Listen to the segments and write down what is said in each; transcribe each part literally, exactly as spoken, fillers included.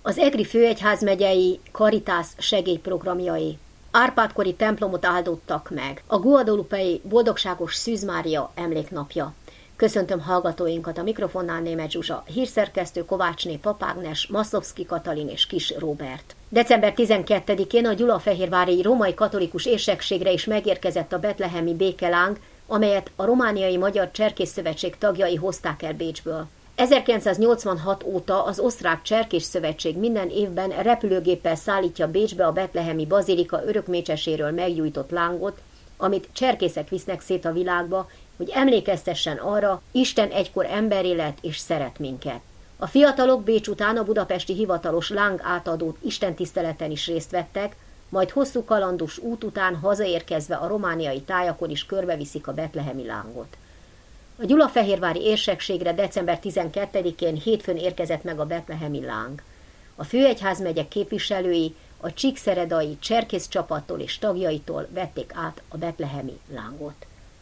Az Egri főegyházmegyei Caritas segélyprogramjai. Árpád-kori templomot áldottak meg. A guadalupei Boldogságos Szűz Mária emléknapja. Köszöntöm hallgatóinkat, a mikrofonnál Németh Zsuzsa, hírszerkesztő Kovácsné Papágnes, Maszlovszki Katalin és Kis Róbert. december tizenkettedikén a gyulafehérvári római katolikus érsekségre is megérkezett a betlehemi békeláng, amelyet a Romániai Magyar Cserkészszövetség tagjai hozták el Bécsből. ezerkilencszáznyolcvanhat óta az Osztrák Cserkészszövetség minden évben repülőgéppel szállítja Bécsbe a betlehemi bazilika örökmécseséről meggyújtott lángot, amit cserkészek visznek szét a világba, hogy emlékeztessen arra, Isten egykor emberré lett és szeret minket. A fiatalok Bécs után a budapesti hivatalos láng átadó istentiszteleten is részt vettek, majd hosszú kalandos út után hazaérkezve a romániai tájakon is körbeviszik a betlehemi lángot. A gyulafehérvári érsekségre december tizenkettedikén hétfőn érkezett meg a betlehemi láng. A főegyházmegye képviselői a csíkszeredai cserkész csapattól és tagjaitól vették át a betlehemi lángot.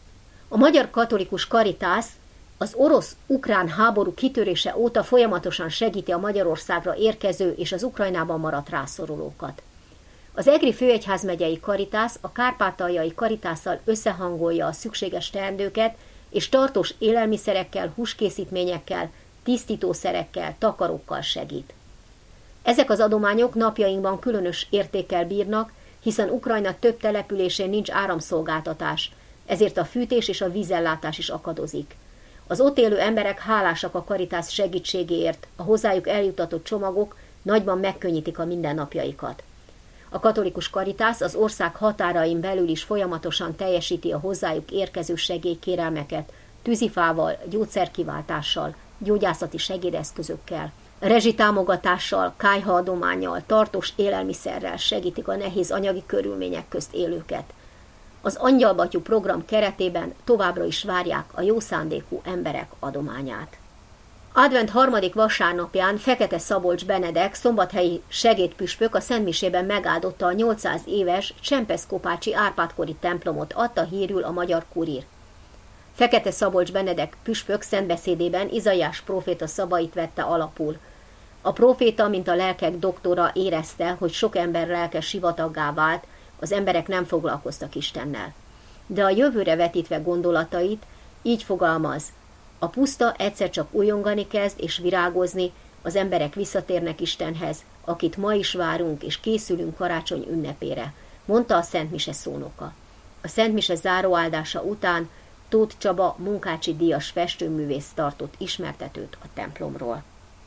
A Magyar Katolikus Caritas az orosz-ukrán háború kitörése óta folyamatosan segíti a Magyarországra érkező és az Ukrajnában maradt rászorulókat. Az Egri főegyházmegyei Caritas a kárpátaljai Caritásszal összehangolja a szükséges teendőket, és tartós élelmiszerekkel, húskészítményekkel, tisztítószerekkel, takarókkal segít. Ezek az adományok napjainkban különös értékkel bírnak, hiszen Ukrajna több településén nincs áramszolgáltatás, ezért a fűtés és a vízellátás is akadozik. Az ott élő emberek hálásak a Caritas segítségéért, a hozzájuk eljutatott csomagok nagyban megkönnyítik a mindennapjaikat. A katolikus Caritas az ország határain belül is folyamatosan teljesíti a hozzájuk érkező segélykérelmeket, tűzifával, gyógyszerkiváltással, gyógyászati segédeszközökkel, rezsitámogatással, kályhaadománnyal, tartós élelmiszerrel segítik a nehéz anyagi körülmények közt élőket. Az Angyalbatyú program keretében továbbra is várják a jó szándékú emberek adományát. Advent harmadik vasárnapján Fekete Szabolcs Benedek szombathelyi segédpüspök a szentmisében megáldotta a nyolcszáz éves Csempeszkopácsi Árpád-kori templomot, adta hírül a Magyar Kurír. Fekete Szabolcs Benedek püspök szentbeszédében Izaiás próféta szavait vette alapul. A próféta, mint a lelkek doktora érezte, hogy sok ember lelke sivataggá vált, az emberek nem foglalkoztak Istennel. De a jövőre vetítve gondolatait így fogalmaz: a puszta egyszer csak újongani kezd és virágozni, az emberek visszatérnek Istenhez, akit ma is várunk és készülünk karácsony ünnepére, mondta a Szentmise szónoka. A Szentmise záróáldása után Tóth Csaba munkácsi díjas festőművész tartott ismertetőt a templomról.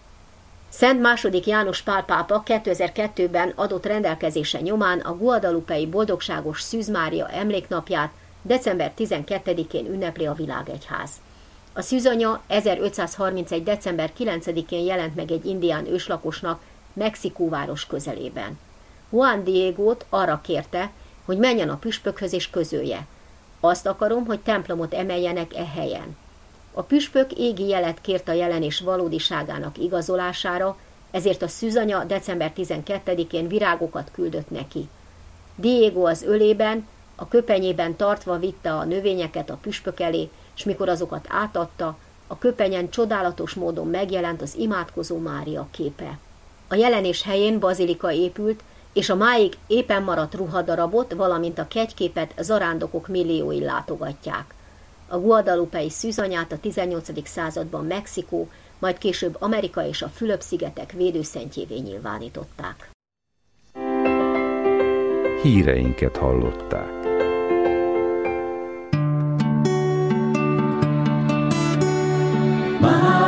Szent második János Pál pápa kétezer-kettőben adott rendelkezése nyomán a guadalupei Boldogságos Szűz Mária emléknapját december tizenkettedikén ünnepli a világegyház. A szűzanya ezerötszázharmincegy. december kilencedikén jelent meg egy indián őslakosnak Mexikóváros közelében. Juan Diegót arra kérte, hogy menjen a püspökhöz és közölje: azt akarom, hogy templomot emeljenek e helyen. A püspök égi jelet kért a jelenés valódiságának igazolására, ezért a szűzanya december tizenkettedikén virágokat küldött neki. Diego az ölében, a köpenyében tartva vitte a növényeket a püspök elé, s mikor azokat átadta, a köpenyen csodálatos módon megjelent az imádkozó Mária képe. A jelenés helyén bazilika épült, és a máig éppen maradt ruhadarabot, valamint a kegyképet zarándokok milliói látogatják. A guadalupei szűzanyát a tizennyolcadik században Mexikó, majd később Amerika és a Fülöp-szigetek védőszentjévé nyilvánították. Híreinket hallották. Már